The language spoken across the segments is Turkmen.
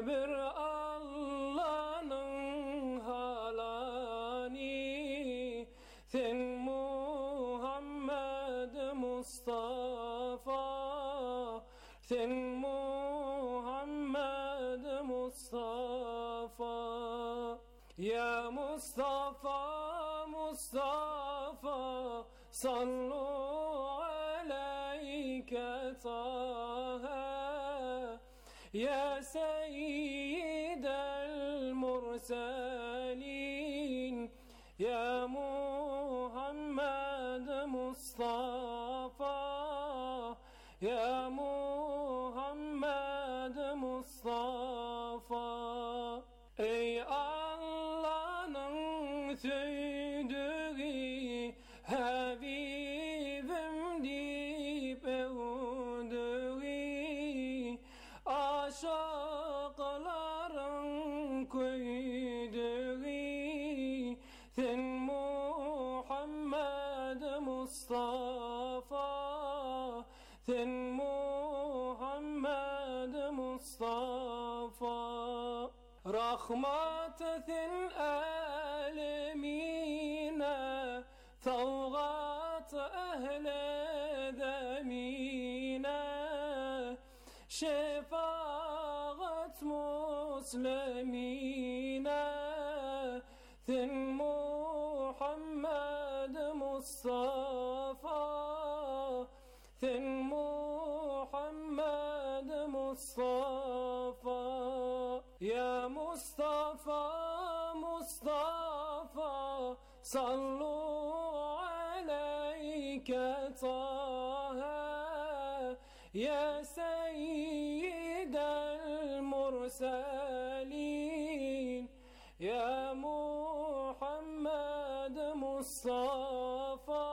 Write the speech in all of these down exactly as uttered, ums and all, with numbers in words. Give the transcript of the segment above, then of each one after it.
bir Allah'ın halani, sen Muhammed Mustafa, sen Muhammed Mustafa. Ya Mustafa, Mustafa, sallu aleyke Taha, ya seyyidel murselin, ya Muhammed Mustafa, ya Muhammed Mustafa. Ey Allah'ın söydüğü Habibim deyip övdüğü, aşıkların koyduğu, sen Muhammed Mustafa, sen Muhammed Mustafa. Rahmetin alemine, tavgat ehle demine, şefaat muslimine, sen Muhammed Mustafa, sen Muhammed Mustafa. Ya Mustafa, Mustafa, sallu aleyke Taha, ya seyyidel murselin, ya Muhammed Mustafa,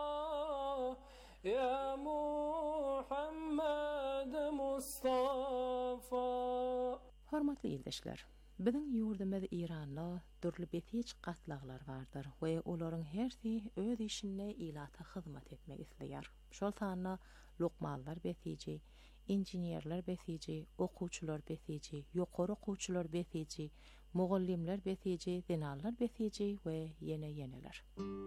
ya Muhammed Mustafa. Hormatly ýurdaşlar, biziň ýurdumyz İran'da dürli betiç gatlaglar bardyr we olaryň hersi öz işine ilata hyzmat etmek isleýär. Şol sanna lokmallar betici, inženýerler betici, okuwçylar betici, ýokary okuwçylar betici, mugallimler betici, denallar betici we ýene ýeneler.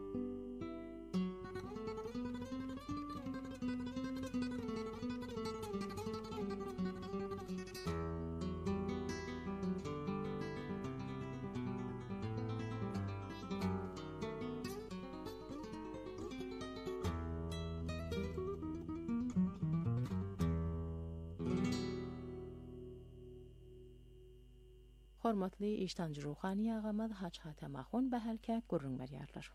Hormatly iştancı ruhani ağamaz Haç Hatem Ahun bahalka gurrun berýärler.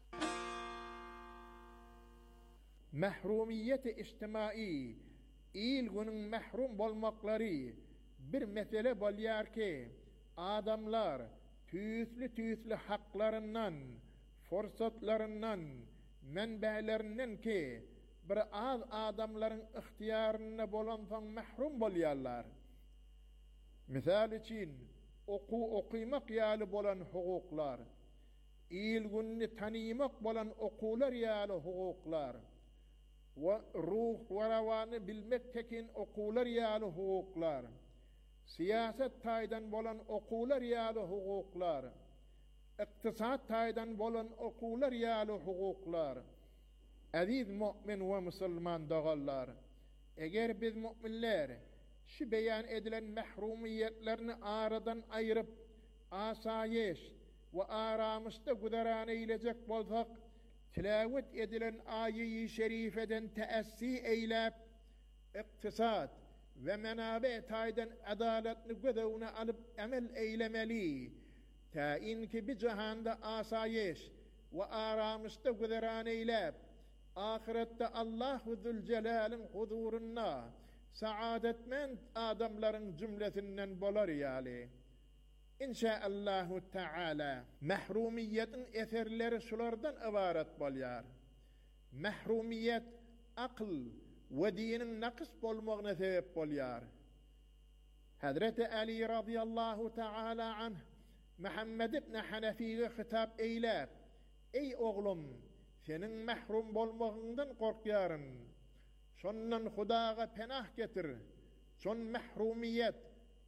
Mahrumiyeti ijtimai, il günün mahrum bolmaklary bir mesele bolýar ki, adamlar tüýsli tüýsli haklarından, forsatlarından, menbälerinden ki, bir az adamlaryň ihtiýaryna bolan soň mahrum bolýarlar. Misal için, oku okuymak ýaly bolan hukuklar, il günni tanymak bolan okular ýaly hukuklar, we ruh we rawany bilmek tekin okular ýaly hukuklar, siýasat taýdan bolan okular ýaly hukuklar, iktisat taýdan bolan okular ýaly hukuklar. Aziz mu'min we musulman dogallar, eger biz mu'minler şu beyan edilen mahrumiyetlerini aradan ayırıp asayiş ve aramışta güderan eylecek bolsak, tilavet edilen ayı-i şerifeden teessi eylep, iktisat ve menabe taydan adaletini güdevine alıp emel eylemeli, ta inki bir cihanda asayiş ve aramışta güderan eylep, ahirette Allahu Zülcelal'in huzuruna saadetmend adamların cümlesinden bolar ýaly. İnşaallahu Teala mahrumiyetin eserleri şulardan ibaret bolýar. Mahrumiyet akıl ve dinin nakıs bolmagyna sebep bolýar. Hazreti Ali radıyallahu Teala anh Muhammed ibn Hanefi'ye hitap eylep, ey oğlum, senin mahrum bolmagyňdan korkýaryn. Şondan Hudaga penah getir. Şon mahrumiyet,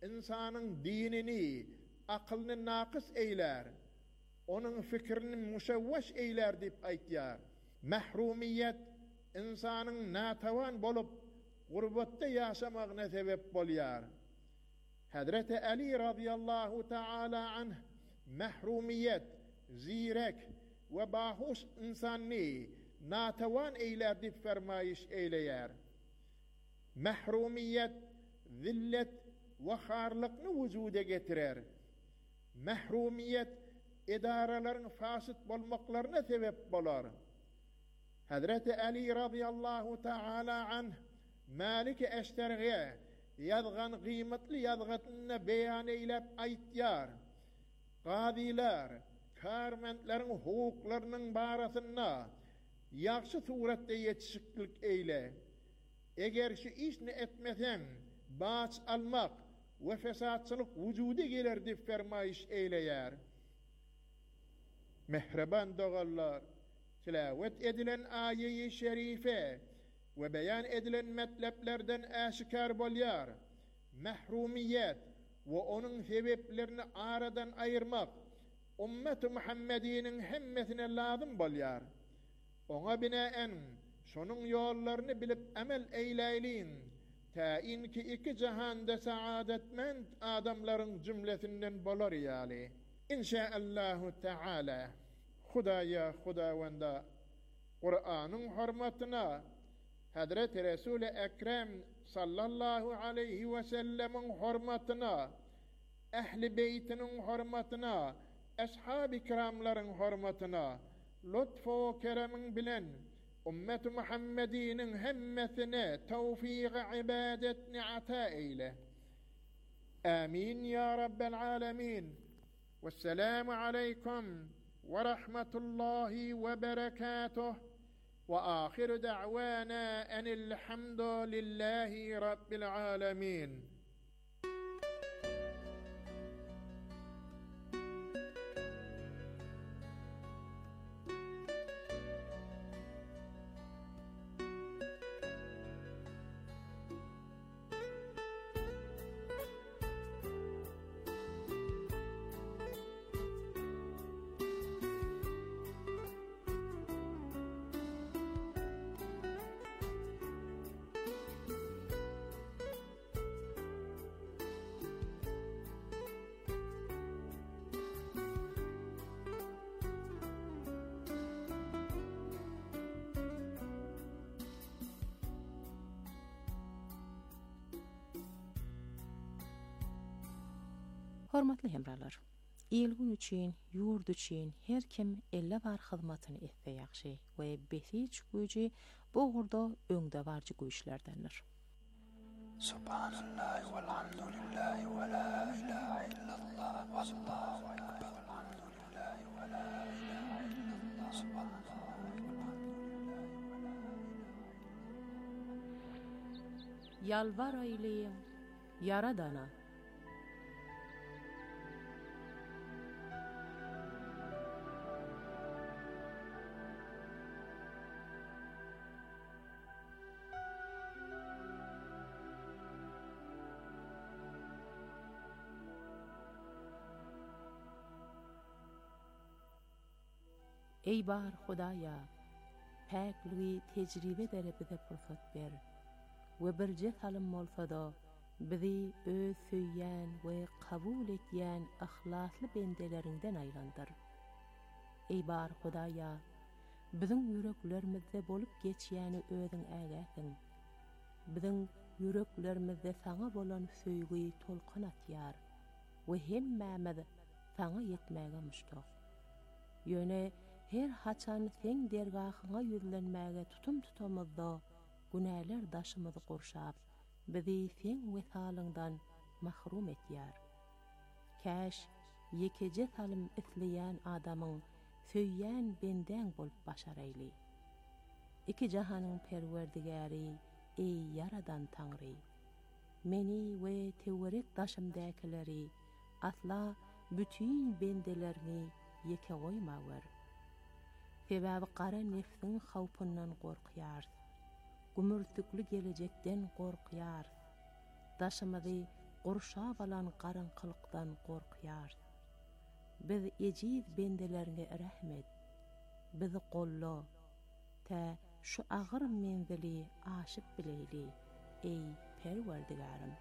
insanın dinini, aklını nakıs eyler, onun fikrini müşevveş eyler dip aytýar. Mahrumiyet insanın natavan bolup gurbetde yaşamagyna sebep bolýar. Hazreti Ali radıyallahu taala anh mahrumiyet, zirek ve bahus insanni natavan eyler dip fermayiş eyleyer. Mahrumiyet zillet ve harlıkını vücuda getirer. Mahrumiyet idaraların fasit bolmaklarına sebep bolar. Hazreti Ali radıyallahu taala anh Malik-i Eşterge yazgan kıymetli yazgatını beyan eylep aytýar. Gaziler, karmentlerin hukuklarının barasına yaxşı surette yetişiklik eyle. Eger şu işni etmesen baç almak ve fesatçılık vücuda gelir dip fermayiş eyleyer. Mehreban doğallar, tilavet edilen ayeyi şerife ve beyan edilen metleplerden aşikar bolýar. Mahrumiyet ve onun sebeplerini aradan ayırmak ümmet-i Muhammedi'nin hemmesine lazım bolýar. Ona binaen şonun yollarını bilip amel eyleylin. Ta inki iki cihanda saadetmend adamların cümlesinden bolar ýaly. İnşaallahu Teala. Hudaya Hudawanda Kur'an'ın hürmetine Hazreti Resul-i Ekrem sallallahu aleyhi ve sellemin hürmetine, ehli beytinin hürmetine, ashab-ı kiramların hürmetine, lütfu keremin bilen ümmet-i Muhammedi'nin hemmesine tevfik-i ibadetini ata eyle. Amin ya Rabbel alemin. Vesselamu aleykum ve rahmetullahi ve berekatuh. Ve ahiru da'wana enilhamdülillahi Rabbil alemin. Hormatly hemralar, ilgün üçin, yurt üçin her kim elle bar hyzmatyny etse ýaxşy we besi çykýjy bu gurda öňde barjy güýçlerdendir. Subhanallah walhamdulillah ve la ilahe illallah wallahu ekber. Alhamdulillah ve la ilahe illallah. Subhanallah walhamdulillah ve la ilahe. Yalvar aýlyň Yaradana. Ey bar Hudaya, päkliği tecrübe derepide fırsat ber ve birce talim bolsa-da bizi öz söýýän we kabul etýän ahlasly bendelerinden aýlandyr. Ey bar Hudaya, biziň yüreklerimizde bolup geçýäni özüň ägäsiň. Biziň yüreklerimizde saňa bolan söýgüi tolkun atýar we hemmämiz saňa ýetmäge muştak. Ýöne her haçan sen dergahyňa ýüzlenmäge tutum tutamyzda günäler daşymyzy gorşap, bizi sen wesalyňdan mahrum etýär. Käş ýekece salim isleýän adamyň söýýän benden bolup başar eýli. Iki jahanyň perwerdigäri, ey yaradan Taňry, meni we tewerek daşymdakyleri asla bütün bendelerini ýeke goýmaglar. Sebäbi gara nefsiň hawpyndan gorkýar. Gümürtükli gelecekden gorkýar. Daşymyzy Gurşa balan garanqylıqdan gorkýar. Biz ejid bendelerine rahmet. Bizi golla. Ta şu agyr menzili aşyp bileyli. Ey Perwerdigarim.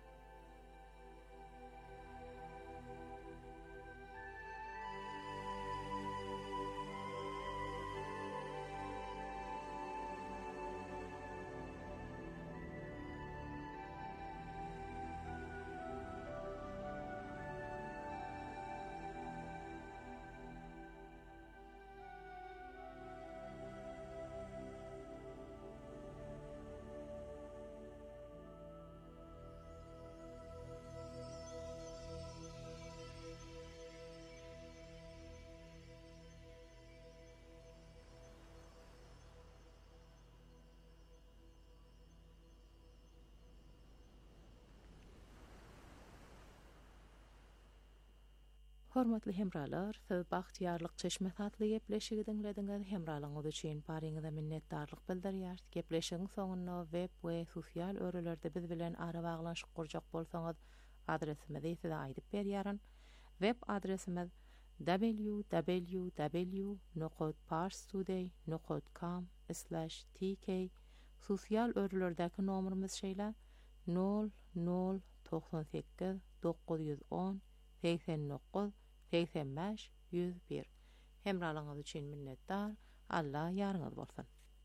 Hormatly hemralar, siz bagtyarlyk çeşme tatly gepleşigi dinlediňiz. Hemralaryňyz üçin baryňyza minnetdarlyk bildirýär. Gepleşigiň soňunda web we sosial örelerde biz bilen ara baglanşyk gurjak bolsaňyz, adresimizi size aýdyp berýärin. Web adresimiz w w w nokta parstoday nokta com slash t k. Sosial örelerdäki nomerimiz şeýle nol nol doksan sekiz dokuz yüz on seksen dokuz seksen beş yüz bir. Hemralaryňyz üçin minnetdar. Allah ýarňyz bolsun.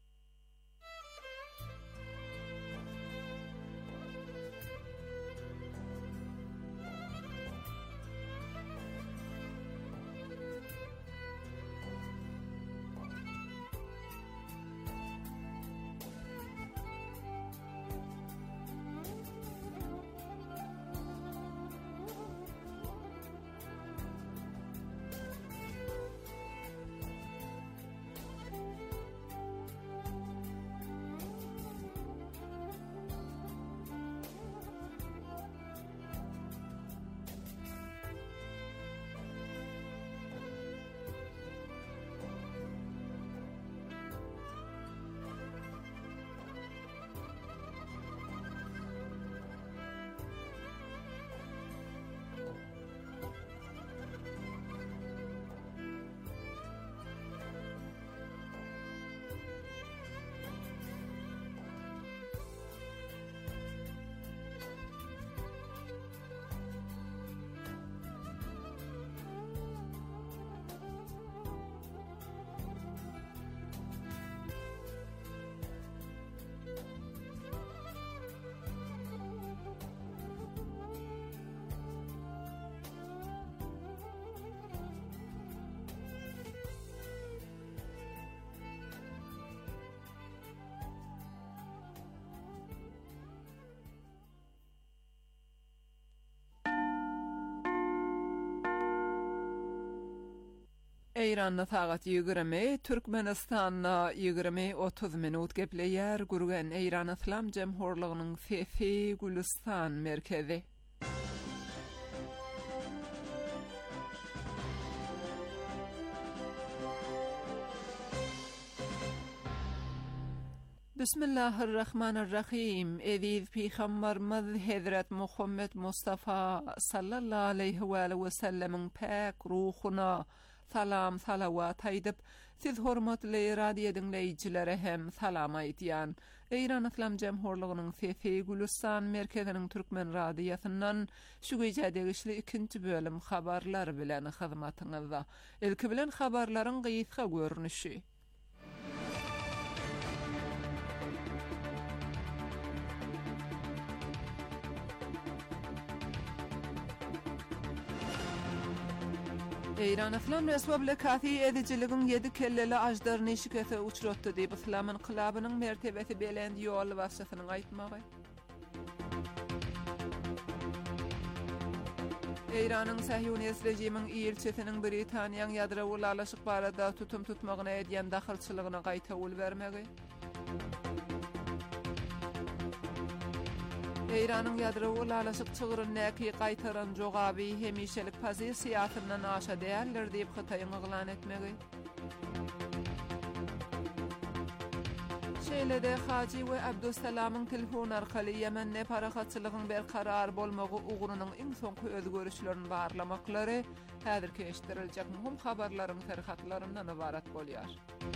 Eýranda sagat ýigirmi, Türkmenistanda ýigirmi otuz minut gepleýär gurgan Eýran Islam Jemhurlygynyň Fefi Gülistan merkezi. Bismillahirrahmanirrahim. Eziz Peygamberimiz Hazret Muhammed Mustafa sallallahu aleyhi ve sellem'in pak ruhuna salam salavat aýdyp, siz hormatly radio dinleýijilere hem salam aýdýan. Eýran Islam Jemhurlygynyň Fefi Gülistan merkeziniň Türkmen radiosundan şu gece degişli ikinci bölüm habarlar bilen hyzmatyňyzda. Ilki bilen habarlaryň gysga görnüşi. Eýran Islam Respublikasy edijiligiň yedi kelleli ajdaryny şikete uçratdy diýip Islam inqilabynyň mertebesi belendi ýol başçysynyň aýtmagy. Eýranyň Sahyonist rejimiň ýelçisiniň Britaniýanyň ýadra ulalaşyk barada tutum tutmagyna edýän dahylçylygyna gaýta ul bermegi. Eýranyň ýadra ulalaşyk çygyryny gaýtaran jogaby hemişelik pozisiýasyndan aşa däldir diýip Hytaýyň eglan etmegi. Şeylede Haji we Abdussalam'ın telefon arkaly Yemen'ne parahatçylygyň berkarar bolmagy ugrunyň iň soňky özgörüşlerini barlamaklary häzirki eşitdirilejek muhim habarlaryň terhatlaryndan ibarat bolýar.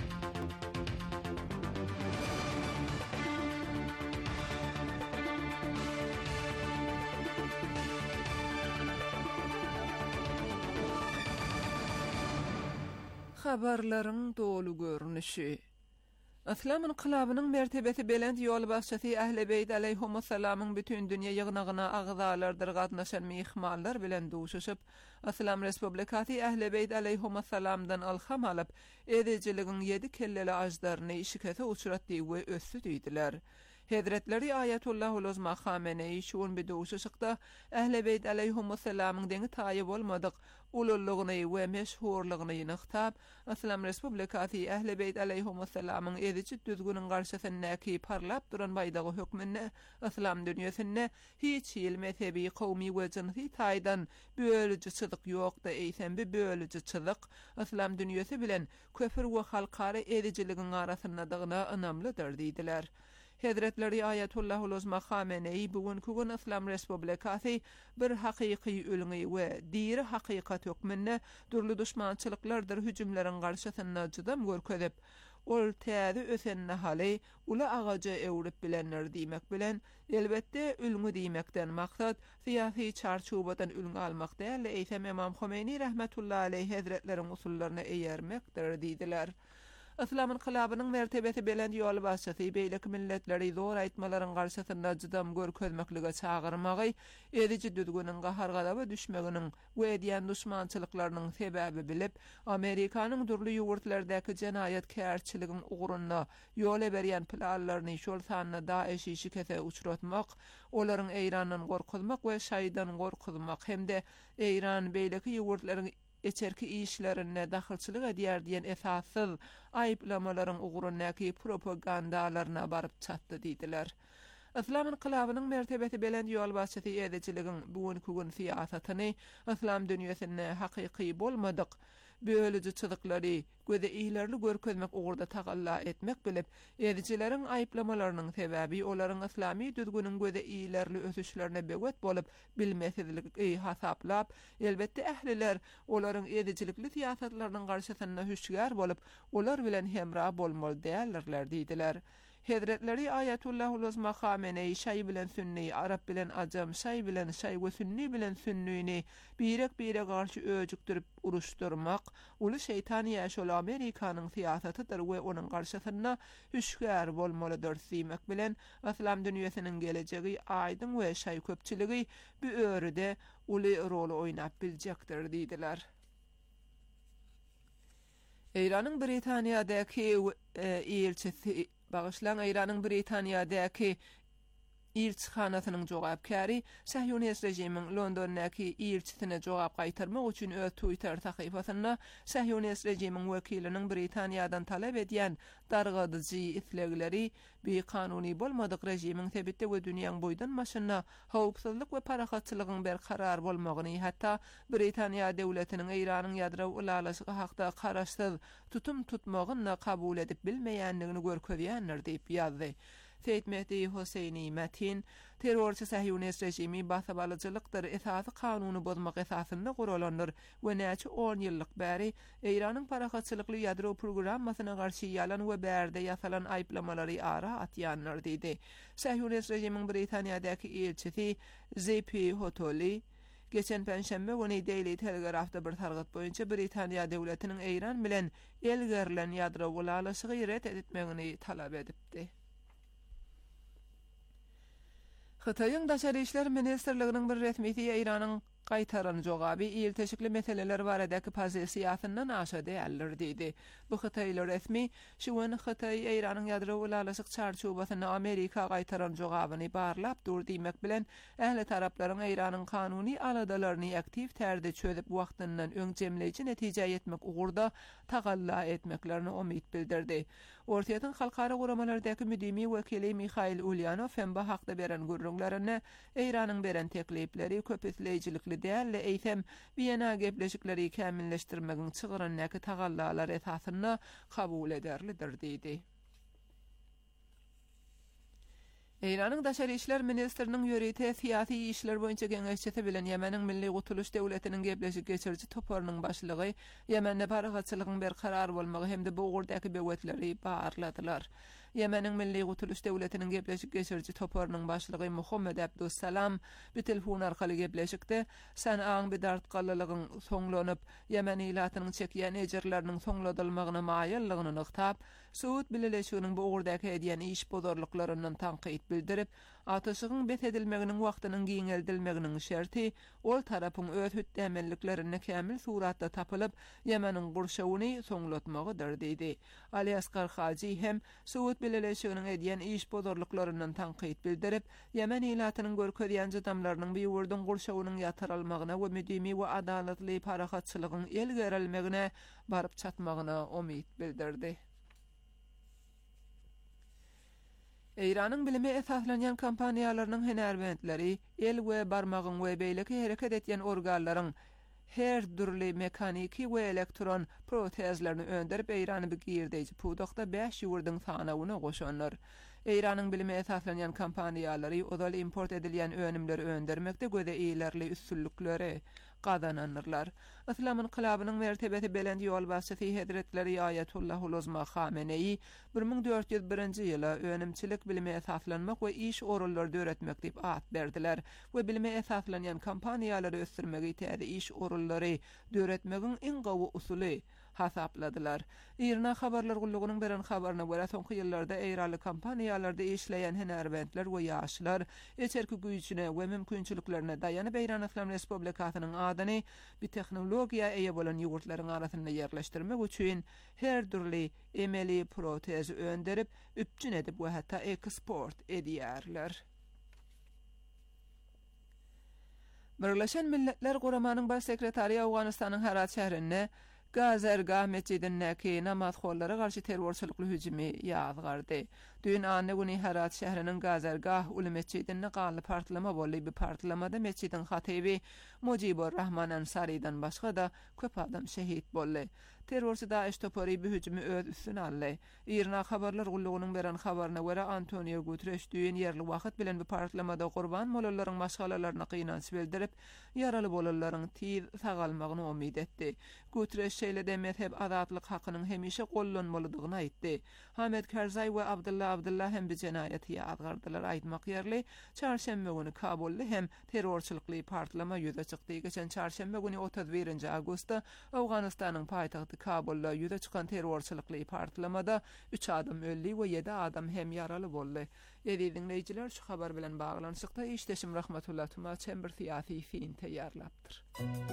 Habarlaryň dolu görnüşi. İslam inqilabynyň mertebesi belend ýol başçysy Ähli Beyt aleyhissalamyň bütün dünýä ýygnagyna agzalardyr gatnaşan mehmanlar bilen duşuşyp, İslam Respublikasy Ähli Beyt aleyhissalamdan alham alyp, edejiligiň ýedi kelleli ajdaryny işikete uçratdy we össü diýdiler. Hedretleri Ayetullah Uluzma Khamenei şuun bir duşuşykda Ähli Beyt aleyhissalamyň deňi taýyp bolmadyk ulullugyny we meşhurlygyny ýyňyqtab, İslam Respublikasy Ähli Beyt aleyhissalamyň edici düzgünün garşysyndaky parlap duran baýdagy hökmüne İslam dünýäsinde hiç ýyl mezhebi, kowmy we jinsy taýdan bölüjçilik ýokda eýsem bir bölüjçilik İslam dünýäsi bilen köpür we halkara ediciligiň arasyndagyna ynamlydyr diýdiler. Hedretleri Ayetullah Uluzma Khamenei bugünkü gün İslam Respublikasy bir hakyky ölüňi we diri hakykat hökmüne durly düşmançylyklardyr hüjümleriň garşysynda jydam görkezip, ol täze ösenne hali ula agaja ewrip bilenler diýmek bilen elbetde ölüňi diýmekden maksat syýasy çarçubadan ölüňi almak däl, eýsem Imam Khomeini rahmetullahi aleyhi hazretleriň usullaryna eýermekdir diýdiler. İslam inqilabynyň mertebesi belend ýol başçysy beýleki milletleri zor aýtmalaryň garşysynda jydam görkezmeklige çagyrmagy, edici düzgünün gahargalaba düşmeginiň we diýen düşmançylyklarynyň sebäbi bilip, Amerikanyň durly ýurtlardaky jenaýatkärçiligiň ugrunda ýol berýän planlaryny şol sanyna Daeş işikete uçratmak, olaryň Eýrandan gorkuzmak we şaýdan gorkuzmak hemde Eýran beýleki ýurtlaryň eçerki işlerine dahilçilik edýär diýen esassız aýplamalaryň ugrundaky propagandalaryna baryp çatdy diýdiler. İslam inqilabynyň mertebesi belend ýol başçysy edejiligiň bugünkü gün siýasatyny İslam dünýäsinde hakyky bolmadyk bölüjçiliklary göze iýlerli görkezmek ugurda tagalla etmek bilip, edejileriň aýplamalarynyň sebäbi olaryň islami düzgünüň göze iýlerli ösüşlerine begöt bolup bilmesizligi hasaplap, elbetde ähliler olaryň edejilikli siýasatlarynyň garşysynda hüşgär bolup, olar bilen hemra bolmaly däldirler diýdiler. Hedretleri Ayetullah Uluzma Khamenei şaý bilen sünni, arab bilen ajam, şaý bilen şaý we sünni bilen sünnüni birek bire garşy öjükdirip uruşdurmak, uly şeýtan ýaşol Amerikanyň siýasatydyr we onuň garşysynda hüşgär bolmalydyr diýmek bilen İslam dünýäsiniň gelejegi aýdyn we şaý köpçiligi bu örüde uly rol oýnap biljekdir diýdiler. Eýranyň Britaniýadaky elçisi Bağışlan Eýranyň Britaniýadaky elçixanasynyň jogapkary Sahyonist rejimiň Londondaky elçisine jogap gaýtarmak üçin öz Twitter sahypasynda Sahyonist rejimiň wekiliniň Britaniýadan talap edýän dargadyjy islegleri bir kanuny bolmadyk rejimiň sebitde we dünýäň boýdan maşyna howpsuzlyk we parahatçylygyň berkarar bolmagyny, hatda Britaniýa döwletiniň Eýranyň ýadro ulalaşygy hakda karaşsyz tutum tutmagyny kabul edip bilmeýänligini görkezýänler diýip ýazdy. Seyyid Mehdi Hoseyni Metin, terörçi Sahyonist rejimi basabalyjylykdyr, esasy kanuny bozmak esasynda guralandyr we näçe on ýyllyk bäri Eýranyň parahatçylykly ýadro programmasyna garşy ýalan we bärde ýasalan aýplamalary ara atýanlar diýdi. Sahyonist rejimiň Britaniýadaky elçisi Z P Hotoli geçen penşembe güni Daily Telegraph'da bir targat boýunça Britaniýa döwletiniň Eýran bilen elgerlen ýadro ulalaşygy ret etmegini talap edipdi. Xitayň Daşary işler ministrliginiň bir resmisi Eýranyň gaýtaran jogaby il teşikli meseleler baradaky pozisiýasyndan aşady däldir diýdi. Bu Xitayly resmi şu gün Xitay Eýranyň ýadro ulalaşyk çarçubasyna Amerika gaýtaran jogabyny barlap dur diýmek bilen ähli taraplaryň Eýranyň kanuny aladalaryny aktiv tärde çözüp wagtyndan öňjemleýici netije ýetmek ugurda tagalla etmeklerini umyt bildirdi. Ortaýatyň halkara guramalardaky müdimi wekili Mikhail Ulyanov hem bu hakda beren gurrunlaryny Eýranyň beren teklipleri köpüsleýijilikli däl, eýsem Wiyana gepleşikleri kämilleşdirmegiň çygyrannaky tagallalar esasynda kabul ederlidir diýdi. Eýranyň Daşary işler ministriniň ýörite siyasi işler boýunça geňeşçisi bilen Ýemeniň Milli Gutuluş Döwletiniň gepleşik geçirji toparynyň başlygy Ýemende paragatçylygyň bir karar bolmagy hemde bu ugurdaky böwetleri barladylar. Ýemeniň Milli Gutuluş Döwletiniň gepleşik geçirji toparynyň başlygy Muhammed Abdussalam bir telefon arkaly gepleşikde sen aň bir dartgalylygyň soňlanyp Ýemen ilatynyň çekýän ejerleriniň soňladylmagyna maýallygyny nyktap, Suud bileleşiginiň bu ugurdaky edýän iş bozorluklaryndan tanqyt bildirip, ataşygyň bet edilmeginiň wagtynyň giňeldilmeginiň şerti ol tarapyň öz hütdemelliklerini kämil suratda tapylyp, Ýemeniň gurşawyny soňlatmagydyr diýdi. Ali Asgar Haji hem Suud bileleşiginiň edýän iş bozorluklaryndan tanqyt bildirip, Ýemen ilatynyň görkezýän adamlarynyň bir ýurdun gurşawynyň ýatyrylymagyna we müdimi we adalatly paragatçylygyň el gerilmegine baryp çatmagyna umyt bildirdi. Eýranyň bilime esaslanýan kompaniýalarynyň henerbentleri el we barmagyň we beýleki hereket etýän organlaryň her dürli mekaniki we elektron protezlerini önderip Eýrany bir girdeýji pudakda beş ýurdun sanawyna goşanlar. Eýranyň bilime esaslanýan kompaniýalary odal import edilýän önümleri öndermekde göze iýerli üstünlükleri gadananyrlar. Islamyň kylabynyň mertebeti belend ýol başçysy Hedretleri Ayatullah Uluzma Khamenei bir min dört ýüz birinji ýyla önümçilik bilime esaslanmak we iş orulları döretmek diýip at berdiler we bilime esaslanýan kompaniýalary ösdürmegi täze iş orulları döretmegiň en gawy usuly hasapladylar. Irna habarlar gullugynyň beren habaryna görä soňky ýyllarda eýraly kompaniýalarda işleýän henerbentler we ýaşlar eçerki güýçüne we mümkinçiliklerine daýanyp Eýran Islam Respublikasynyň adany bir tehnologiýa eýe bolan ýurtlaryň arasynda ýerleşdirmek üçin her türli emeli protez önderip üpçün edip we hatda eksport edýärler. Birleşen Milletler Guramanyň baş sekretary Awganystanyň Herat şäherinde Gazergah mescidindäki namazxonlara garşy terrorçylykly hüjümi ýazgardy. Dün anny güni Herat şäheriniň Gazergah uly mescidinde galy partlama boldy. Bir partlamada mescidin hatyby Mujibur Rahman Ansari'dan başga da köp adam şehit boldy. Terrorçy Daesh topary bir hüjümi öz üstüne aldy. Irna habarlar gullugynyň beren habaryna görä Antonio Guterres düýün ýerli wagt bilen bir partlamada gurban bolalaryň maşgalalaryna gynanç bildirip, ýaraly bolalaryň tiz sagalmagyny umyt etdi. Guterres şeýle mezhep azatlyk hakynyň hemişe gollanmalydygyny aýtdy. Hamed Karzai we Abdullah Abdullah hem bir jenaýaty ýazgardylar aýtmak ýerli. Çarşembe güni Kabulda hem terrorçylykly partlama ýüze çykdy. Geçen çarşembe güni otuz birinji awgustda Awganystanyň paýtagty Kabulda ýüze çykan terrorçylykly partlamada üç adam öldi we ýedi adam hem ýaraly boldy. Ýedi dinleýijiler şu habar bilen baglanyşykda işdeşim Rahmetullah Tuma çember siýasy film taýýarlapdyr.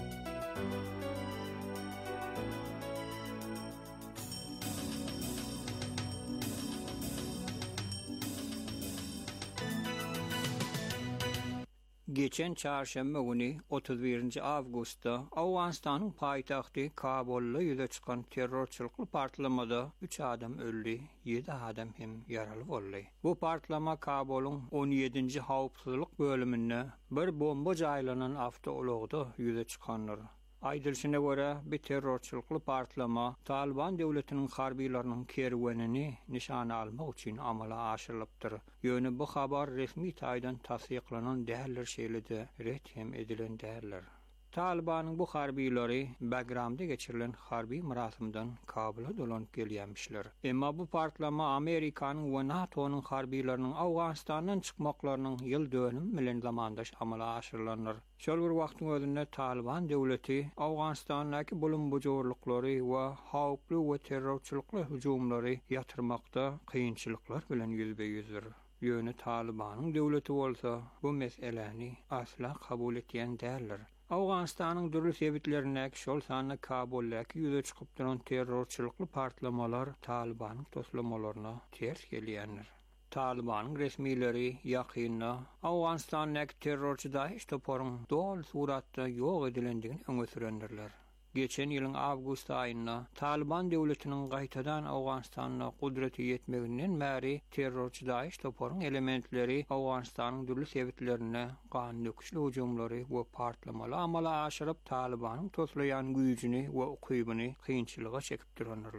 Geçen çarşamba günü otuz birinji awgustda Awganystanyň paýtagty Kabulda ýüze çykan terrorçylykly partlamada üç adam öldi, ýedi adam hem ýaraly boldy. Bu partlama Kabul'un on ýedinji hawpsuzlyk bölüminde bir bomba jaýlanan awtoulogda ýüze çykanlar. Aýdylşyna görä, bir terrorçylykly partlama Taliban döwletiniň harbiýlarynyň kerwenini nişana almak üçin amala aşyrylypdyr. Ýöne bu habar resmi taýdan tasdiklanan dälil şeýlede ret hem edilen däliller. Talibanyň bu harbiýlary Bagramda geçirilen harbi murasimdan Kabula dolanyp gelýänmişler. Emma bu partlama Amerikanyň we NATO'nyň harbiýlarynyň Awganystandan çykmaklarynyň ýyl dönüm bilen zamandaş amala aşyrylanlar. Şol bir wagtyň özünde Taliban döwleti Awganystandaky bulun bujurlyklary we hawply we terrorçylykly hüjumlary ýatyrmakda kynçylyklar bilen ýüzbeýüzdir. Ýöne Talibanyň döwleti bolsa bu meseleni asla kabul etýän däldir. Awganystanyň dürli sebitlerine şol sany Kabuldaky ýüze çykyp duran terrorçylykly partlamalar Talibanyň toslamalaryna ters gelýändir. Talibanyň resmileri ýakynda Awganystandaky terrorçy Daesh toparyň dol suratda ýok edilendigini öňe sürendirler. Geçen ýylyň awgust aýynda Taliban döwletiniň gaýtadan Awganystanda gudreti ýetmeginden bäri terrorçy Daesh toparyň elementleri Awganystanyň dürli sebitlerine gan döküşli hujumlary we partlamaly amala aşyryp Talibanyň toslayan güýjüni we ukybyny kynçylyga çekip duranlar.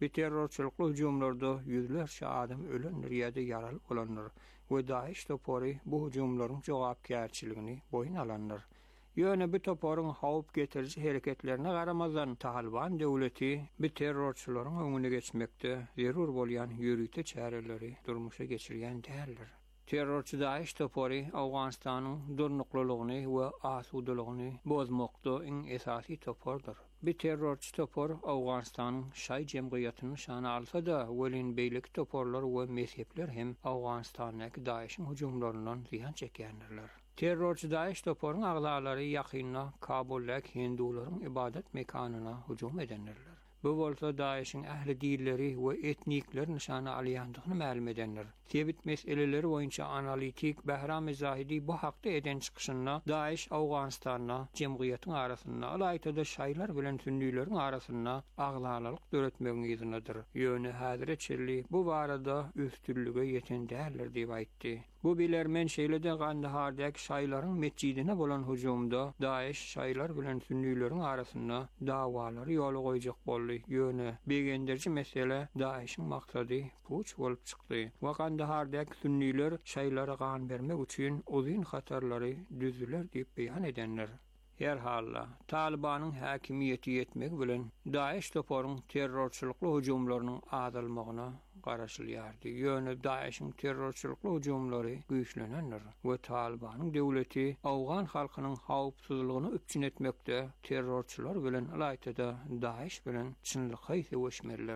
Bir terrorçylykly hüjumlarda yüzlerçe adam ölenler ýa-da yaraly bolanlar we Daesh topory bu hüjumlaryň jogapkärçiligini boyun alanlar. Ýöne bu toporyň hawp getiriji hereketlerine garamazdan Taliban döwleti bu terrorçylaryň öňüne geçmekde zerur bolýan ýürüýte çäreleri durmuşa geçirýän däldir. Terrorçy Daesh topory Awganistanyň durnuklylygyny we asudylygyny bozmakda iň esasy topordur. Bir terrorçy topor Awganistanyň şaý jemgyýatynyň şany alsa-da, welin beýlik toporlar we mezhepler hem Awganistanyň Daeshyň hüjumlaryndan ziýan çekýändirler. Terrorçy Daesh toporyň aglary ýakynna Kabullak Hindularyň ibadet mekanyna hüjum edenlerler. Bu bolsa Daeshyň ähli dilleri we etnikler nişana alýandygyny ma'lum edenler. Tebit meseleleri boýunça analitik Behram Zahidi bu hakda eden çykyşynda Daesh Awganistanyna jemgyýatyň arasynda alaytyda şaýlar bilen sünnileriň arasynda aglalyk döretmegi ýygynydyr. Ýöne häzire çelli bu barada üstünlüge ýeten däldir diýip aýtdy. Bu bilermen şeýlede Gandahardaky şaýlaryň mescidine bolan hüjumda Daesh şaýlar bilen sünnileriň arasynda dawalary ýoly goýjak boldy. Ýöne begenderji mesele Daeshyň maksady puç bolup çykdy. Wa Gandahardaky sünniler şaýlara gan bermek üçin uzun hatarlary düzüler diýip beýan edenler. Her halla Talibanyň häkimiýeti ýetmek bilen Daesh toporyň terrorçylykly hüjumlarynyň adalmagyna garaşylýardy. Ýöne Daeshyň terrorçylykly hüjumlary güýçlenenler we Talibanyň döwleti Awgan halkynyň hawpsuzlygyny öpçün etmekde terrorçylar bilen alaytyda Daesh bilen çynlyka ýeşmerler.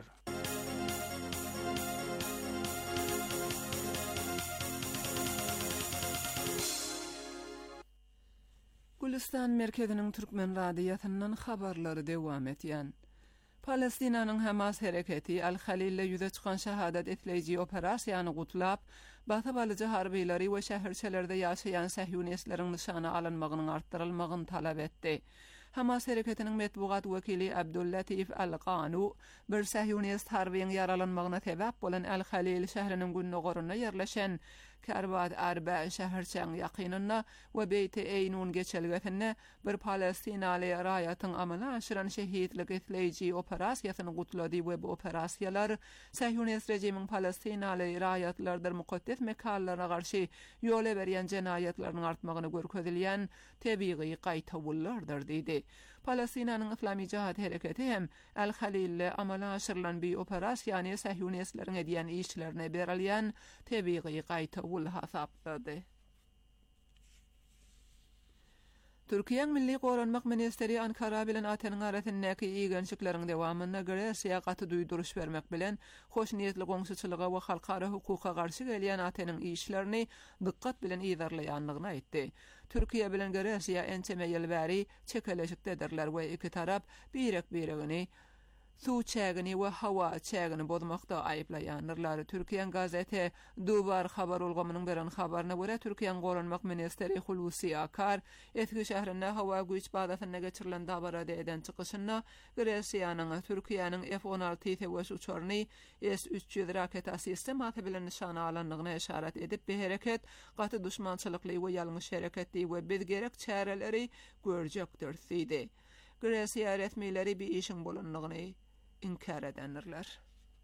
Gülistan merkeziniň Türkmen radiýatyndan habarlary dewam etýän. Palestinanyň Hamas hereketi Al-Halil'le ýüze çykan şahadat etleýiji operasiýany gutlap, Batı balyjy harbiýlary we şäherçelerde ýaşaýan Sahyunistleriň nişana alynmagynyň artdyrylmagyny talap etdi. Hamas hereketiniň metbugat wekili Abdullatif Al-Qanu bir Sahyunist harbiýyň yaralanmagyna sebäp bolan Al-Halil şäheriniň günnogoruna ýerleşen Karbat Arba şäherçäň ýakynynda we Beyt Eynun geçelgetinde bir Palestinaly raýatyň amala aşyran şehitlik etleýiji operasiýasyny gutlady we bu operasiýalar Sahyunist rejimiň Palestinaly raýatlardyr mukaddes mekanlara garşy ýola berýän jenaýatlarynyň artmagyny görkezilýän tebiği gaýtawullardyr diýdi. Palestinanyň Islami Jihad hereketi hem Al-Halil'le amala aşyrylan bir operasiýany Sahyunistleriň edýän işlerine berilýän tebiği gaýtawul hasaplady. Türkiýeň Milli Goranmak Ministeri Ankara bilen Atanyň arasyndaky ýygynyşyklaryň dewamyna Gresiýa gaty duýduruş bermek bilen hoş niýetli goňşuçylyga we halkara hukuka garşy gelýän Atanyň işlerini dykkat bilen ýydarlaýanlygyny aýtdy. Türkiýe bilen Gresiýa ençeme ýyl bäri çekeleşikdedirler we iki tarap birek-biregini suw çägini we hawa çägini bozmakda aýyplaýanlar. Türkiýe gazete Dubar habar ulgamynyň beren habaryna görä Türkiýe Goranmak Ministeri Hulusi Akar etki şäherinde hawa güýç badatyna geçirilen dabarada eden çykyşynda Gresiýanyň Türkiýanyň F on alty täwes uçaryny S üç yüz raket sistematy bilen nişana alanlygyna işaret edip bir hereket gaty düşmançylykly we ýalňyş hereketli we biz gerek çäreleri görjekdir diýdi. Gresiýa resmiýleri bir işin bolanlygyny inkar edenler.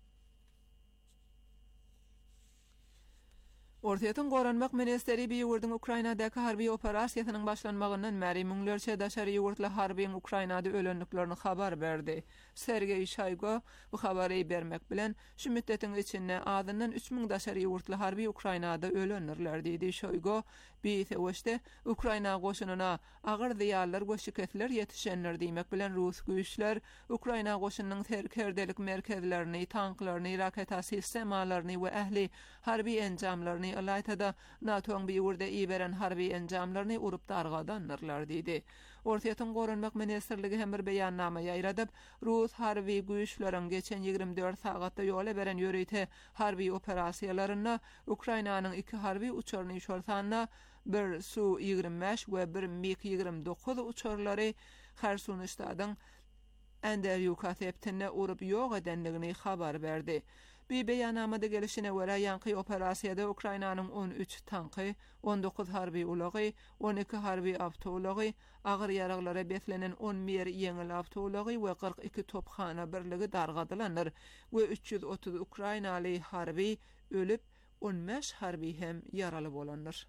Ortaýatyn Goranmak Ministeri bir ýurdyň Ukrainadaky harby operasiýasynyň başlanmagyndan märi müňlerçe daşary ýurtly harbiň Ukrainada ölenliklerini habar berdi. Sergey Shoygu bu habary bermek bilen şu müddetiň içinde adyndan üç miň daşary ýurtly harby Ukrainada ölenler diýdi. Shoygu bir täweste Ukraina goşunyna agyr diýarlar we şiketler ýetişenler diýmek bilen Rus güýçler Ukraina goşunynyň terkerdelik merkezlerini, tanklaryny, raket sistemalaryny we ähli harby enjamlaryny alaytada NATO'ň bir ýurda ýiberen harby enjamlaryny urup dargadanlar diýdi. Ortaýatyn Goranmak Ministerligi hem bir beýannama ýaýradyp, Rus harby güýçleriň geçen ýygrimi dört sagatda ýola beren ýörüýte harby operasiýalaryna Ukrainanyň iki harby uçaryny şolsanna bir Su ýygrimi beş we bir MiG ýygrimi dokuz uçarlary Kherson ştadyň Ender ýukaseptine urup ýok edenligini habar berdi. Bir beyanamada gelişine göre yankı operasyada Ukraynanın on üç tankı, on dokuz harbi ulağı, on iki harbi avtoulağı, ağır yaraqlara betlenen on bir yeňil avtoulağı we kırk iki topxana birligi dargadylanır we üç yüz otuz Ukraynaly harbi ölüp on beş harbi hem yaralı bolanlar.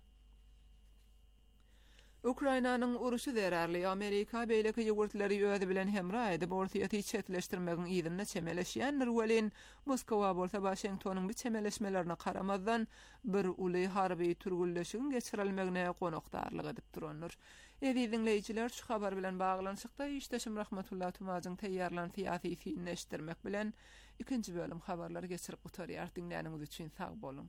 Ukraynanyň uruşy zerarly Amerika beýleki ýogurtlary özi bilen hemra edip ortaýaty çetleşdirmegiň ýygyna çemeleşýändir welin Moskwa bolsa Washingtonyň bir çemeleşmelerine karamazdan bir uly harby türgülleşigiň geçirilmegine konokdarlyk edip duranlar. Edi dinleýijiler şu habar bilen baglanyşykda işdeşim Rahmetullah Tumazyň teýýarlan fiýasy fiýinleşdirmek bilen ikinji bölüm habarlary geçirip gutarýar. Dinläniňiz üçin sag bolun.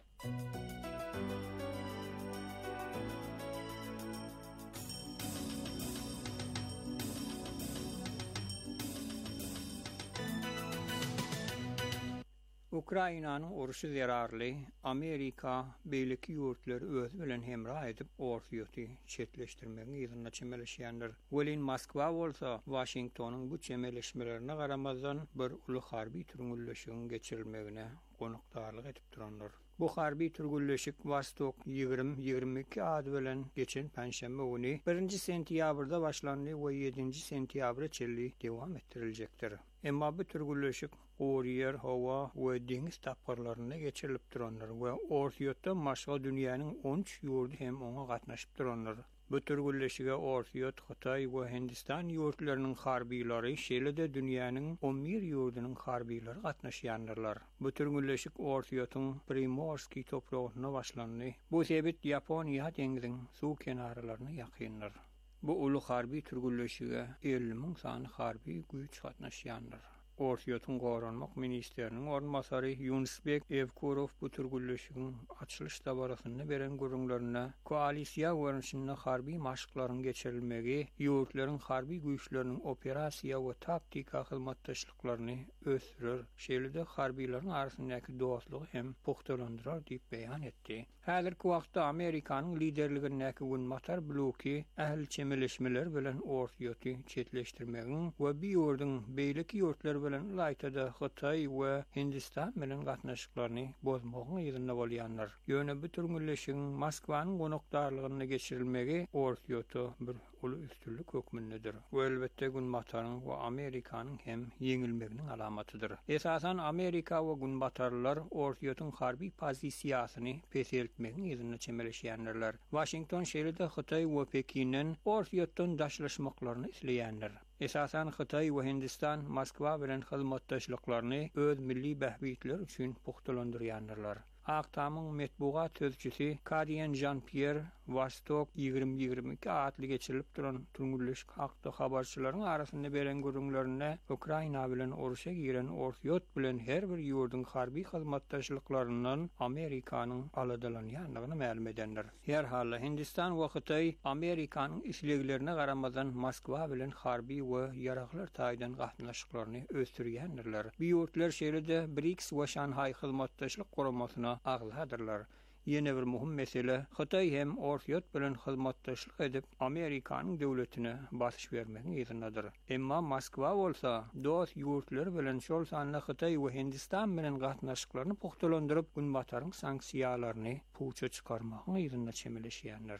Ukraynanyň uruşy zerarly Amerika beýleki ýurtları öz bilen hemra edip ortaýaty çetleşdirmegiň ýygyna çemeleşýändir. Welin Moskwa bolsa Washingtonyň bu çemeleşmelerine garamazdan bir uly harby türgülleşigiň geçirilmegine konukdarlyk edip duranlar. Bu harby türgülleşik Vostok ýygrimi ýygrimi iki ady bilen geçen Perşembe güni birinji sentýabrda başlandy we ýedinji sentýabra çelli dowam ettiriljekdir. Emma bu türgülleşik Oriyer, hava we deňiz tapgarlaryna geçirilip duranlar we ortaýatda maşga dünýäniň on üç ýurdy hem oňa gatnaşyp duranlar. Bu türgülleşige ortaýat Hitaý we Hindistan ýurtlarynyň harbiýlary şeýle-de dünýäniň on bir ýurdynyň harbiýlary gatnaşýanlar. Bu türgülleşik ortaýatyň Primorskiy topragyna başlandy. Bu sebit Ýaponiýa deňiziň suw kenarlaryna ýakynlar. Bu uly harby türgülleşige elli miň sany harby güýç gatnaşýanlar. Ortaýatyň goranmak ministeriniň ornmasary Yunusbek Evkurov bu türgülleşigiň açylyş dabarasyny beren gurulmalarına koalisiýa görünüşinde harby maşyklaryň geçirilmegi, ýurtlaryň harby güýçleriniň operasiýa we taktika hyzmatdaşlyklaryny ösürer, şeýle-de harbiýlaryň arasyndaky dostlugy hem puhtalandyrar diýip beýan etdi. Häzirki wagtda Amerikanyň liderligindäki Gunmatar bloki ähli çemeleşmeler bilen ortaýaty çetleşdirmegiň we bir ýurdyň beýleki ýurtlar bilen laytada Hitaý we Hindistan bilen gatnaşyklaryny bozmagyň ýygyna bolýanlar. Ýöne bu türgülleşigiň Moskwanyň gonokdarlygyna geçirilmegi ortaýaty bir uly üstünlük hökmündedir. Bu elbetde Gunmataryň we Amerikanyň hem ýeňilmeginiň alamatydyr. Esasan Amerika we Gunmatarlar ortaýatyň harby pozisiýasyny peseltmegiň ýygyna çemeleşýänler. Washington şeýle-de Hitaý we Pekinden ortaýatdan daşlaşmaklaryny isleýänler. Esasan Hitaý we Hindistan Moskwa bilen hyzmatdaşlyklaryny öz milli bähbitler üçin puhtalandyrýanlar. Aktamyň metbuat sözçüsi Kadian Jean-Pierre Vostok ýygrimi ýygrimi iki atly geçirilip duran türgülleşik hakda habarçylaryň arasynda beren görüňlerine Ukraina bilen uruşa giren ortaýat bilen her bir ýurdun harby hyzmatdaşlyklarynyň Amerikanyň aladalanýanlygyny ma'lum edenler. Her halda Hindistan we Hitaý Amerikanyň isleglerine garamazdan Moskwa bilen harby we ýaraglar taýdan gatnaşyklaryny ösdürýänler. Bu ýurtlar şeýle-de B R I C S we Şanhaý hyzmatdaşlyk guramasyna agladyrlar. Yine bir muhim mesele Hitaý hem ortaýat bilen hyzmatdaşlyk edip Amerikanyň döwletine basyş bermegiň ýygynadyr. Emma Moskwa bolsa dost ýurtlar bilen şol sanly Hitaý we Hindistan bilen gatnaşyklaryny puhtalandyryp Gunmataryň sanksiýalaryny puça çykarmagyň ýygyna çemeleşýänler.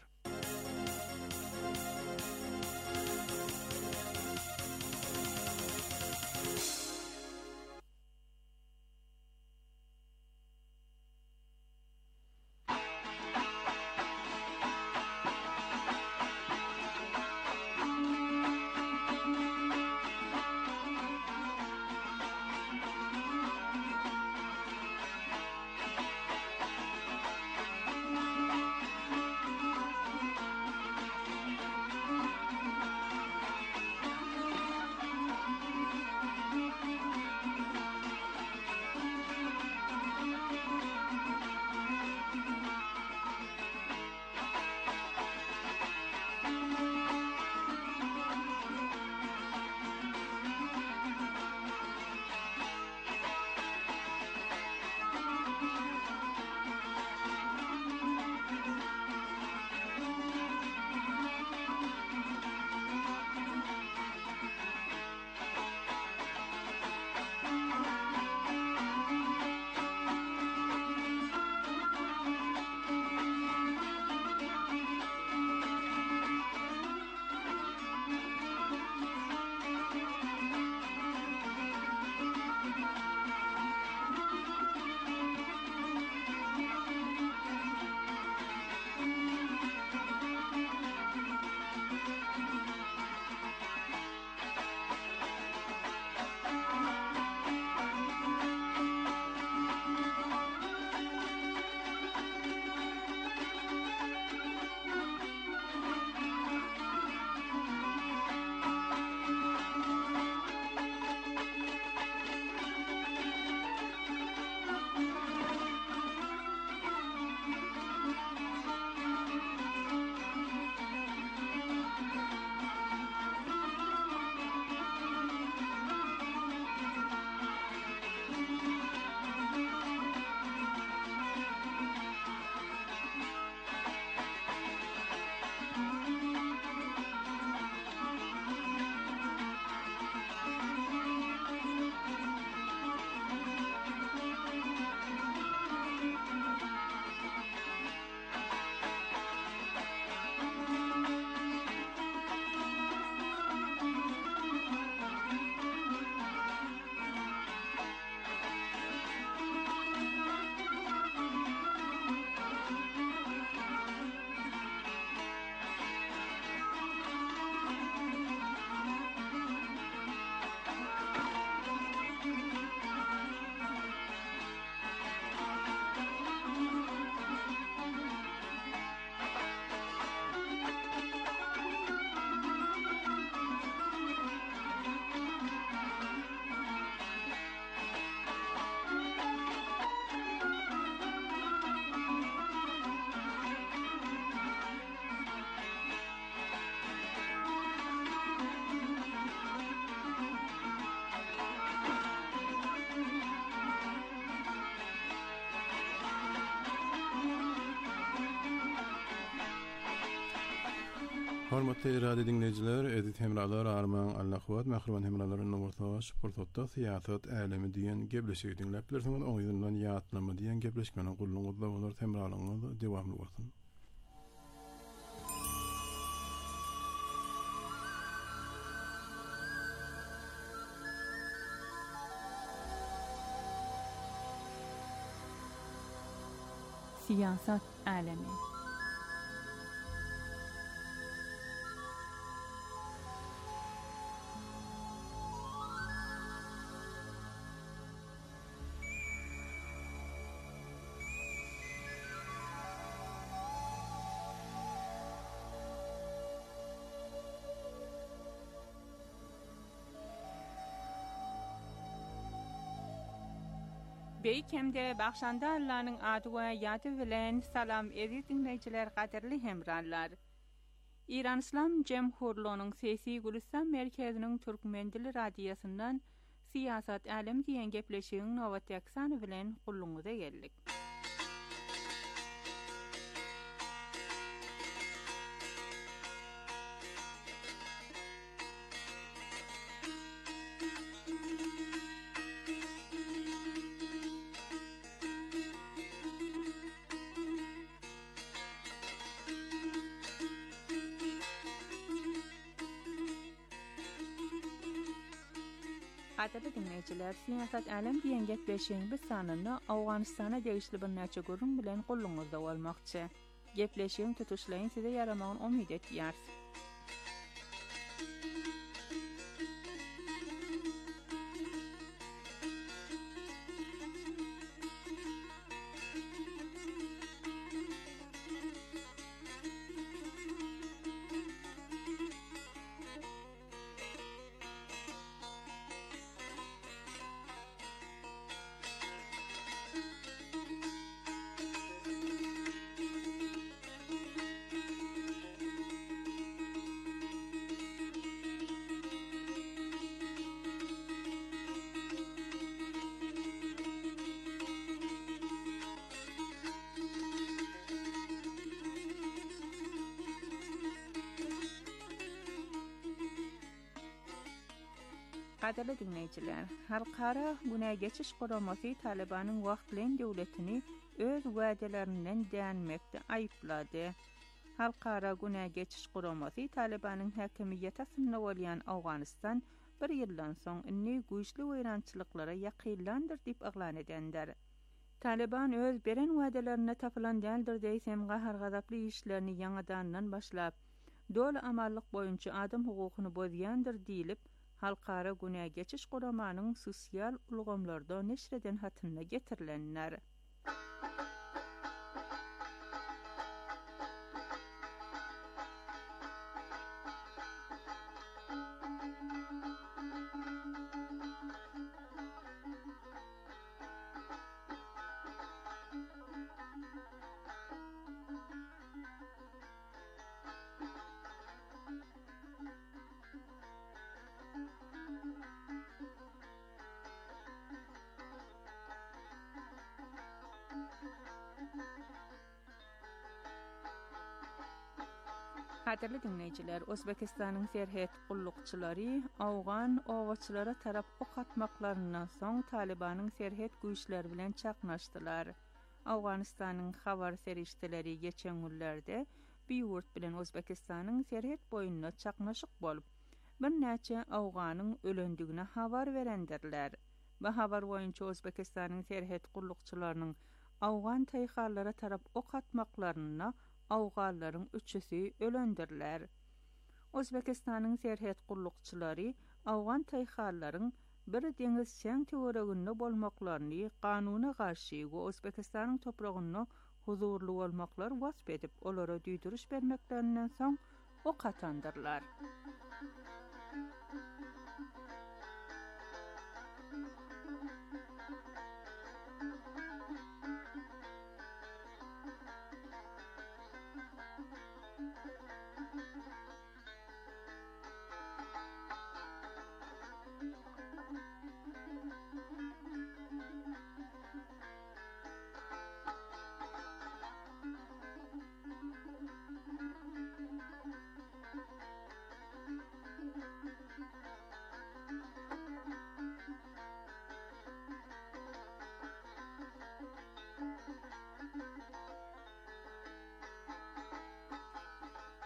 Hormatly radio dinleyijiler, edit hemralar arman Allahwat mahruman hemralaryň ortaga şupurtda siýasat älemi diýen gebleşigi dinläp bilersiňiz, oň ýerden ýatlama diýen gebleşmeniň gullugyňyzda bolar hemralaryňyz dewamly bolsun. Siýasat älemi. Beýkemde Baxşanda Allah'nyň ady we ýady bilen salam edip dinleýijiler, gaderli hemrallar. İran İslam Jemhurluğunyň sesi Gülistan merkeziniň türkmen dili radiýasyndan siýasat älem diýen gepleşigiň nowatdy aksany bilen gulluňyza geldik. Gaderli dinleýijiler, siýasat älem diýen gepleşigiň bir sanyny Awganystana degişli bir näçe görün bilen gulluňyzda bolmakçy. Gepleşigiň tutuşlaryň size yaramagyny umyt etýär. Gaderli dinleýijiler, halkara güne geçiş guramasy Talibanyň wagtlyň döwletini öz wädelerinden dänmekde aýyplady. Halkara güne geçiş guramasy Talibanyň häkimiýetine bolýan Awganystan bir ýyldan soň inni güýçli weýrançylyklara ýakynlandyr diýip aglan edenler. Taliban öz beren wädelerine tapylan däldir diýsem gahar gazaply işlerini ýangadandan başlap, dol amallyk boýunça adam hukukyny bozýandyr diýilip, halkara güne geçiş guramanyň sosial ulgamlarda neşreden hatyna getirilenler. Gaderli dinleýijiler, Özbekistanyň serhet gullukçylary Awgan owaçylara tarap ok atmaklaryna soň Talibanyň serhet güýçleri bilen çaknaşdylar. Awganystanyň habar serişdeleri geçen günlerde Beýurt bilen Özbekistanyň serhet boýunda çaknaşyk bolup, bir näçe Awganyň ölendigine habar berendirler. Bu habar boýunça Özbekistanyň serhet gullukçylarynyň Awgan taýharlara tarap ok atmaklaryna Awganlaryň üçüsi ölendirler. Özbekistanyň serhet gullukçylary Awgan taýharlaryň bir deňiz şeň töwereginde bolmaklaryny kanuny garşy we Özbekistanyň topragyna huzurly bolmaklar wasp edip olara düýdüriş bermeklerinden soň ok atandyrlar.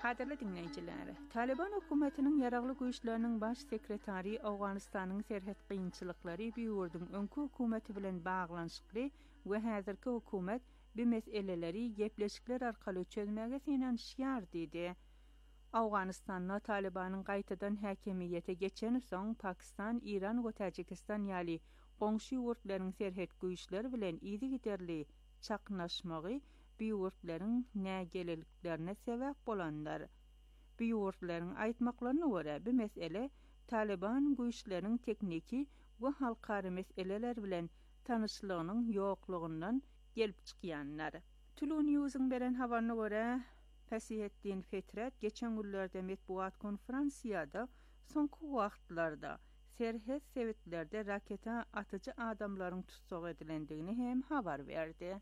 Hadirli dinleyiciler, Taliban hökümetinin yaraglı güýçleriniň baş sekretary Awganystanyň serhet kynçylyklary biýurdun öňkü hökümeti bilen baglanyşykly we häzirki hökümet bu meseleleri gepleşikler arkaly çözmäge synanýar diýdi. Awganystanda Talibanyň gaýtadan häkimiýete geçen soň Pakistan, İran we Tajikistan ýaly goňşy ýurtlaryň serhet güýçleri bilen ýygy giderli çaknaşmagy bu ýurtlaryň nägeleliklerine sebäp bolandar. Bu ýurtlaryň aýtmaklaryna görä, bu mesele Taliban güýçleriniň tekniki we halkary meseleler bilen tanyşlygynyň ýoklugyndan gelip çykýanlar. Tulu News'un beren habaryna görä, Fasihettin Fetret geçen günlerde metbuat konferensiýada soňky wagtlarda serhet sewetlerde raketa atyjy adamlaryň tutsak edilendigini hem habar berdi.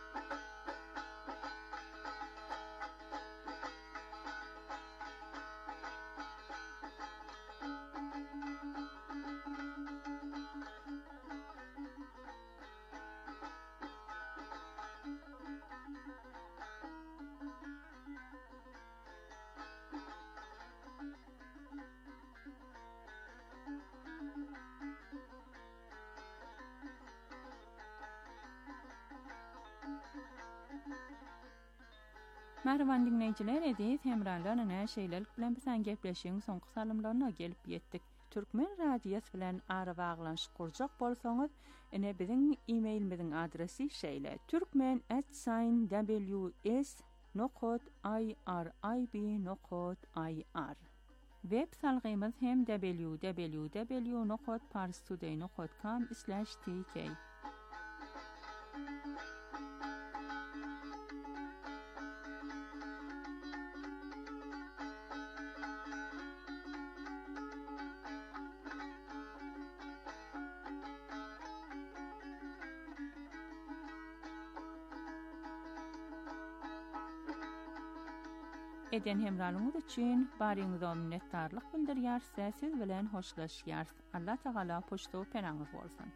Merhaban dinleyiciler, edis hemralarına ne şeylelik bilen bizen gepleşiň soňky salymlaryna gelip ýetdik. Türkmen radiýasy bilen ara baglanşyk kurjak bolsaňyz, ene biziň e-mailimiziň adresi şeýle: türkmen at w s nokta i r i b nokta i r. Web salgymyz hem w w w nokta parstoday nokta com slash t k. Eden hemralyňyz üçin baryňyza minnetdarlyk bildirýär, siz bilen hoşlaşýar. Allah Taala poçta penaňyz bolsun.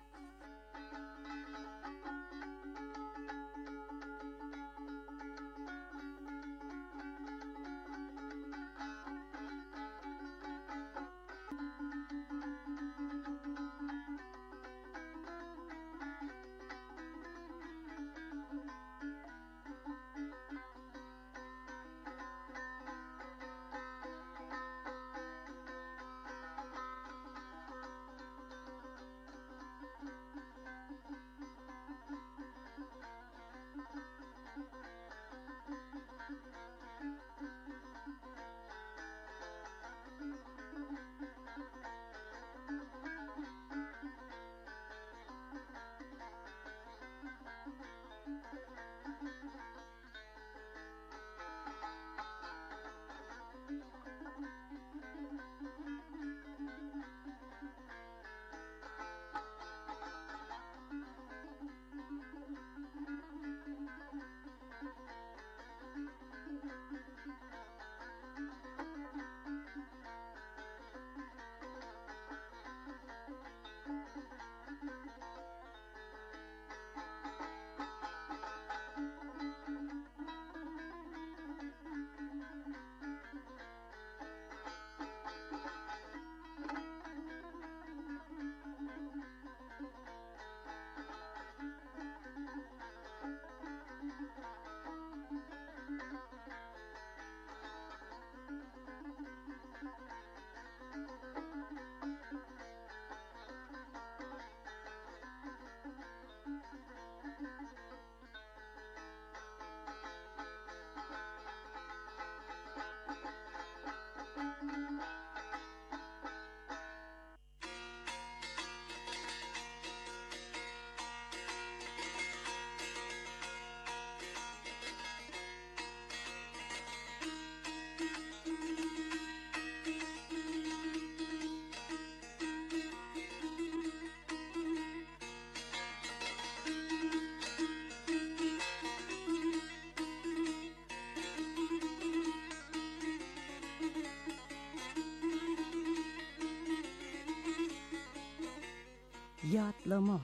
Yatlama.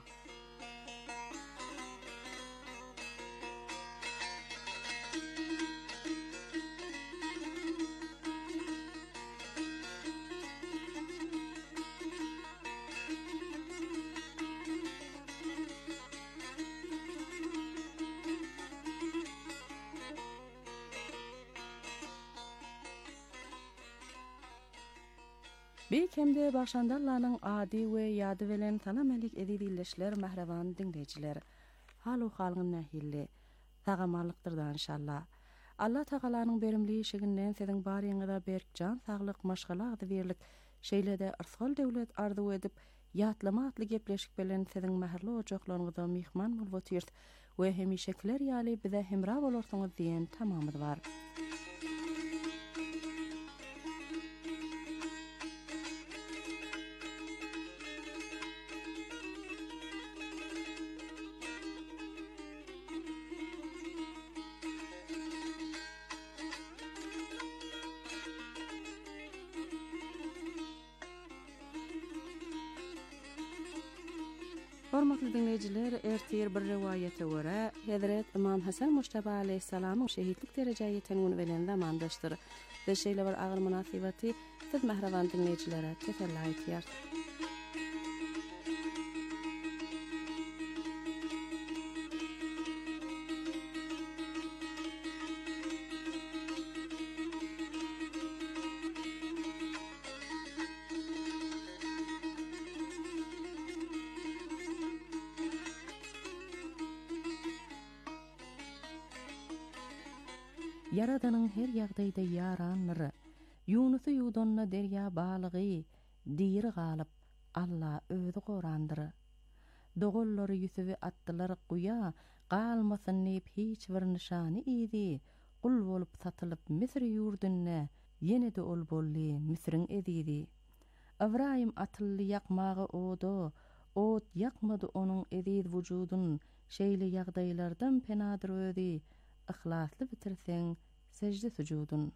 Beýkemde başandarlaryň ady we ýady bilen salam alik edilýärler mähreban dinleýijiler. Halu halgyň nähilli tagamalykdyrdan inşallah. Allah Taalanyň berimli şeginden siziň baryňyza berk jan saglyk maşgalady berlik şeýlede arsal döwlet arzu edip ýatlama atly gepleşik bilen siziň mähirli ojaklaryňyza mihman bolup otyrt we hemişekler ýaly bize hemra bolarsyňyz diýen tamamyz bar. Hormatly dinleýijiler, ertir bir riwayete görä, Hazrat İmam Hasan Mujtaba aleyhissalamyň şehitlik derejäge ýeten bilen zamandaşdyr. Ve şeýle bir agyr munasabaty siz mähreban dinleýijilere teselli aýtýar. Yaradanyň her ýagdaýda ýaranlyry, Yunusy ýudonna derýa balygy, diri galyp, Allah özi gorandyr. Dogollary ýüsübi atdylar guya, galmasyn nep hiç bir nişany idi. Qul bolup satylyp Misr ýurduna, ýene-de ol bolly Misriň edidi. Ibrahim atylly ýakmagy odo, ot ýakmady onuň edid wujudyn, şeýle ýagdaýlardan penadyr özi. Ihlasly bitirseň secde sujudun.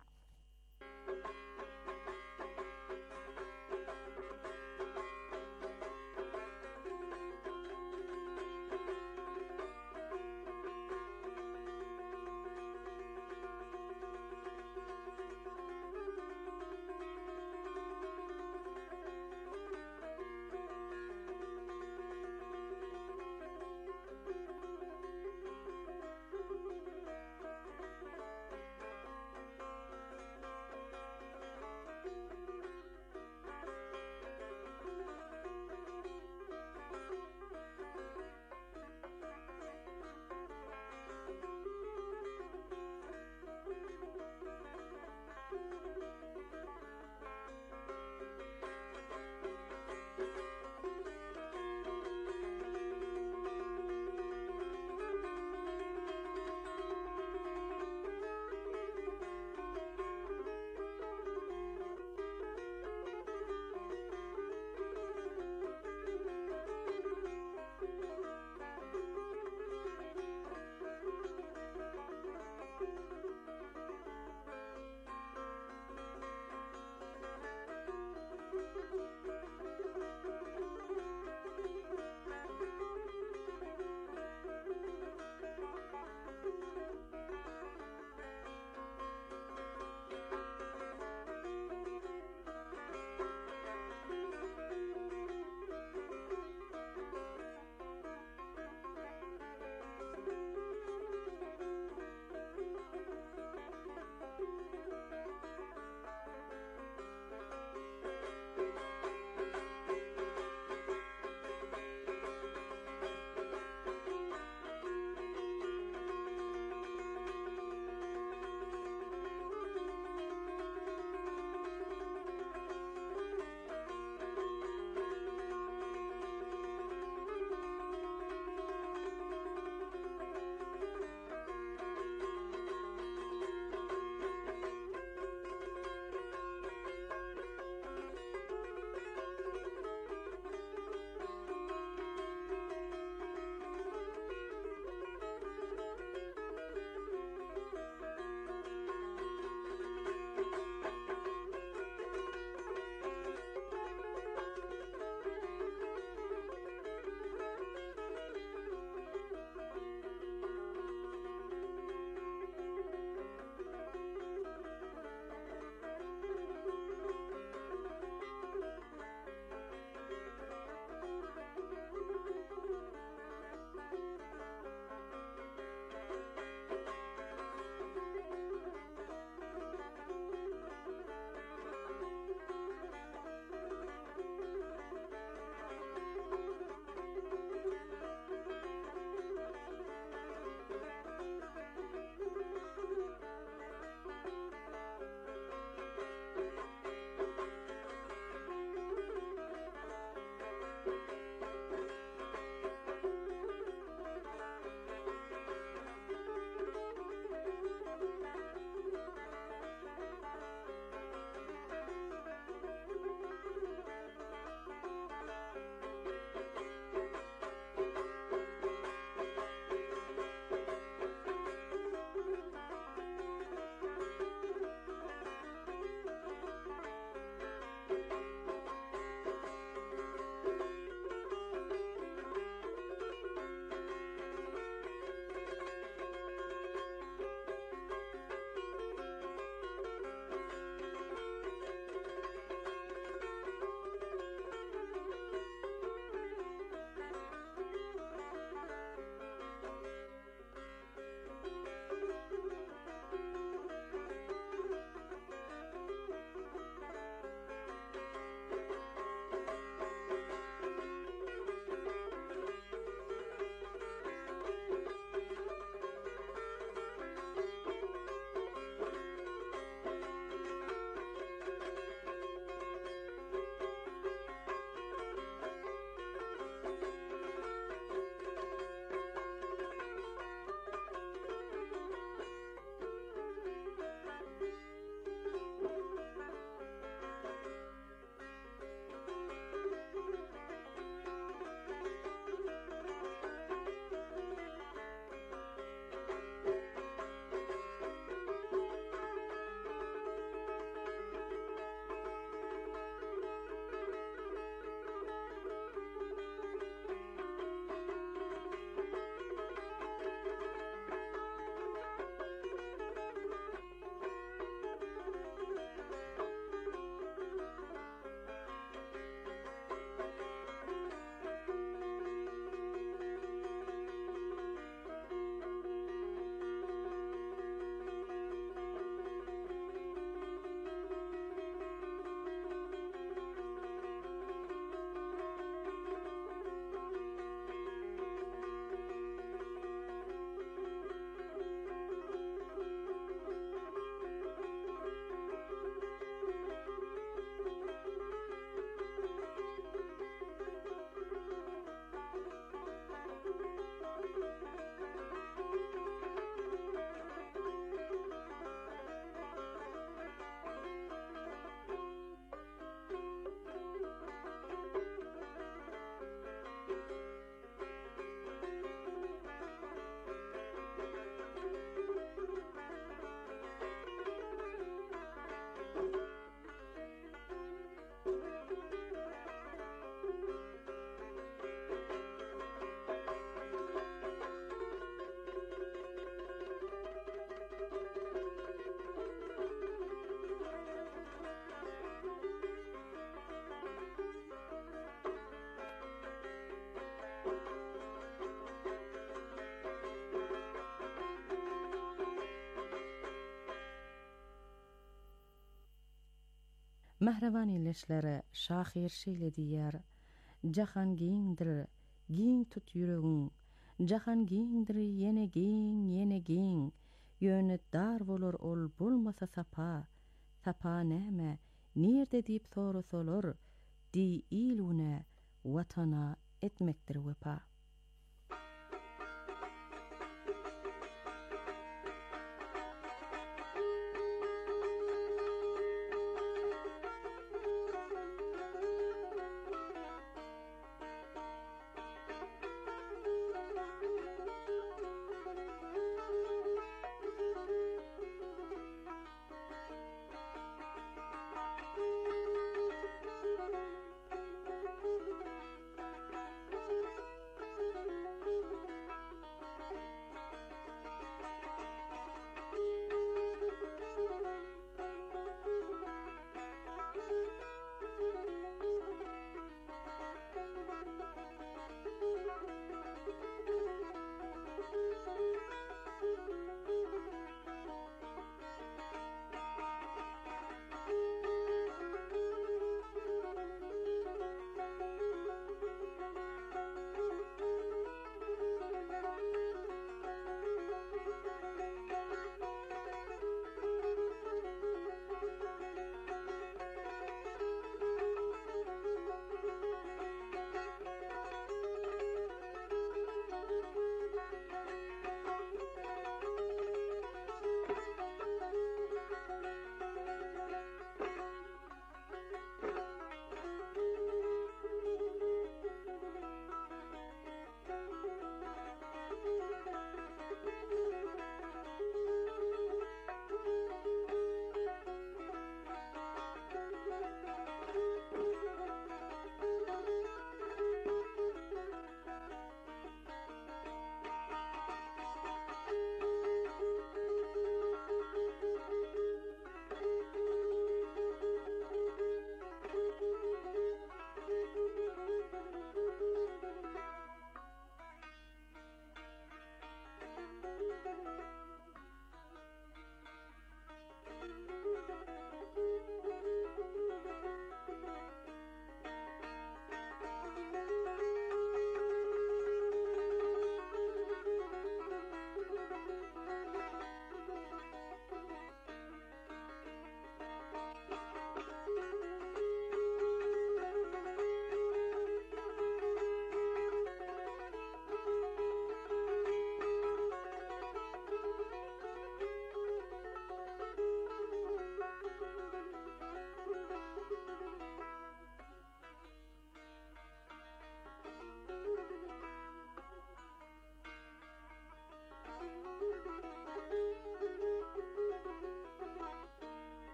Mahravan illeşleri şahir şeýle diýer. Jahan giňdir, giň tut ýüregiň. Jahan giňdir, ýene giň, ýene giň. Ýöne dar bolar ol bolmasa sapa. Sapa näme? Nirde diýip sorasalar, di ilune watana etmekdir wepa.